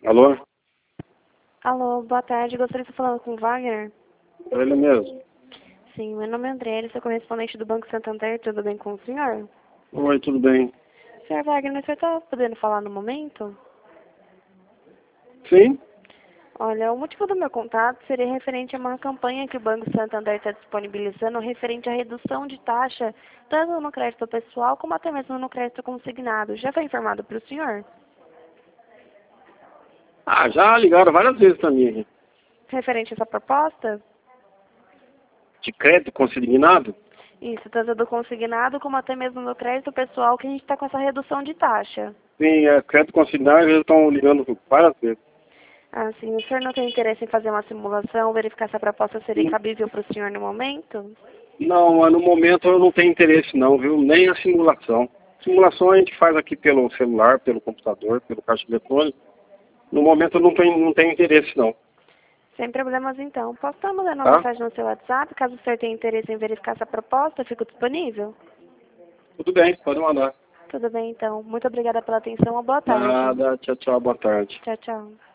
Alô? Alô, boa tarde. Gostaria de estar falando com o Wagner? Ele mesmo. Sim, meu nome é André, sou correspondente do Banco Santander. Tudo bem com o senhor? Oi, tudo bem? Senhor Wagner, você está podendo falar no momento? Sim? Olha, o motivo do meu contato seria referente a uma campanha que o Banco Santander está disponibilizando referente à redução de taxa, tanto no crédito pessoal como até mesmo no crédito consignado. Já foi informado para o senhor? Ah, já ligaram várias vezes pra mim. Referente a essa proposta? De crédito consignado? Isso, tanto do consignado como até mesmo no crédito pessoal, que a gente está com essa redução de taxa. Sim, crédito consignado, eles estão ligando várias vezes. Ah, sim. O senhor não tem interesse em fazer uma simulação, verificar se a proposta seria cabível para o senhor no momento? Não, mas no momento eu não tenho interesse não, viu? Nem a simulação. Simulação a gente faz aqui pelo celular, pelo computador, pelo caixa eletrônico. No momento eu não tenho interesse não, Sem problemas, então. Posso estar mandando uma tá? mensagem no seu WhatsApp, caso o senhor tenha interesse em verificar essa proposta, eu fico disponível? Tudo bem, pode mandar. Tudo bem, então. Muito obrigada pela atenção. Uma boa tarde. Nada, tchau, tchau, boa tarde. Tchau, tchau.